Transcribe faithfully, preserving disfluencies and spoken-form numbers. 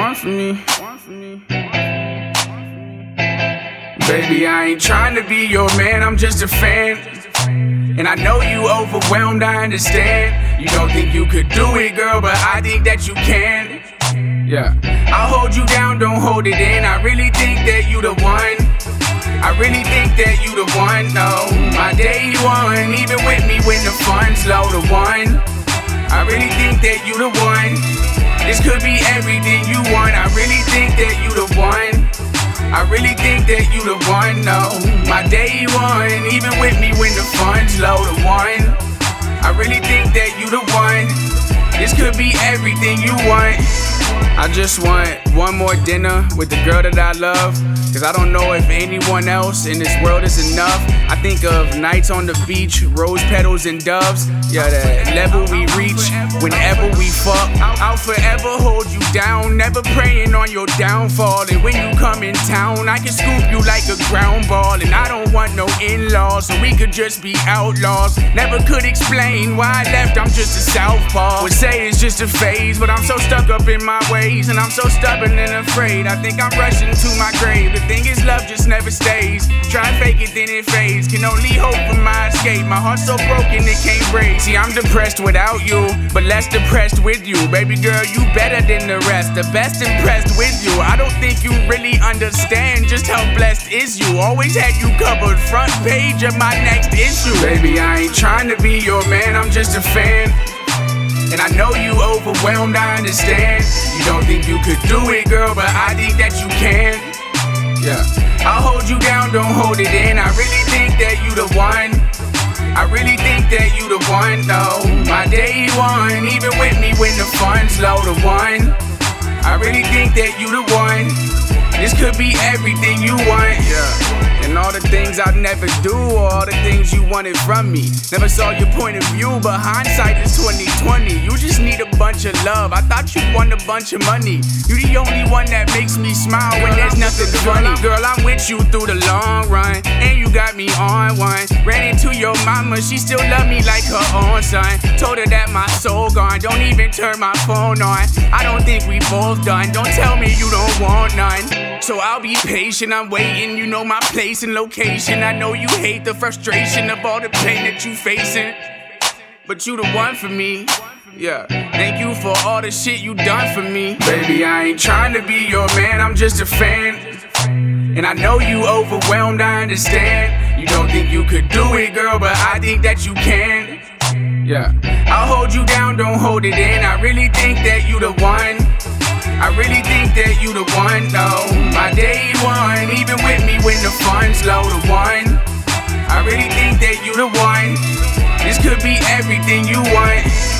one for me. Baby, I ain't trying to be your man, I'm just a fan. And I know you overwhelmed, I understand. You don't think you could do it, girl, but I think that you can. Yeah, I'll hold you down, don't hold it in. I really think that you the one. I really think that you the one, no. My day one, even with me when the fun's low, the one. I really think that you the one. This could be everything you want. I really think that you the one. I really think that you the one, no. My day one, even with me when the fun's low, the one. I really think that you the one. This could be everything you want. I just want one more dinner with the girl that I love, cause I don't know if anyone else in this world is enough. I think of nights on the beach, rose petals and doves. Yeah, that level we reach whenever we fuck. I'll forever hold you down, never praying on your downfall. And when you come in town, I can scoop you like a ground ball. And I don't want no in-laws, so we could just be outlaws. Never could explain why I left, I'm just a southpaw. Would say it's just a phase, but I'm so stuck up in my ways. And I'm so stubborn and afraid, I think I'm rushing to my grave. The thing is, love just never stays. Try and fake it, then it fades. Can only hope for my escape. My heart's so broken it can't break. See, I'm depressed without you, but less depressed with you. Baby girl, you better than the rest. The best impressed with you. I don't think you really understand just how blessed is you. Always had you covered, front page of my next issue. Baby, I ain't trying to be your man, I'm just a fan. And I know you overwhelmed, I understand. You don't think you could do it, girl, but I think that you can. Yeah, I'll hold you down, don't hold it in. I really think that you the one. I really think that you the one, no. My day one, even with me when the fun's low, the one. I really think that you the one. This could be everything you want, yeah. And all the things I'd never do, or all the things you wanted from me. Never saw your point of view, but hindsight is twenty twenty. You just need a bunch of love, I thought you'd want a bunch of money. You the only one that makes me smile when there's nothing funny. Girl, I'm with you through the long run, and you got me on one. Ran into your mama, she still love me like her own son. Told her that my soul gone, don't even turn my phone on. I don't think we both done, don't tell me you don't want none. So I'll be patient, I'm waiting, you know my place and location. I know you hate the frustration of all the pain that you facing, but you the one for me, yeah. Thank you for all the shit you done for me. Baby, I ain't trying to be your man, I'm just a fan. And I know you overwhelmed, I understand. You don't think you could do it, girl, but I think that you can. Yeah, I'll hold you down, don't hold it in. I really think that you the one. I really think that you the one, no. My day one, even with me when the fun's low, the one. I really think that you the one. This could be everything you want.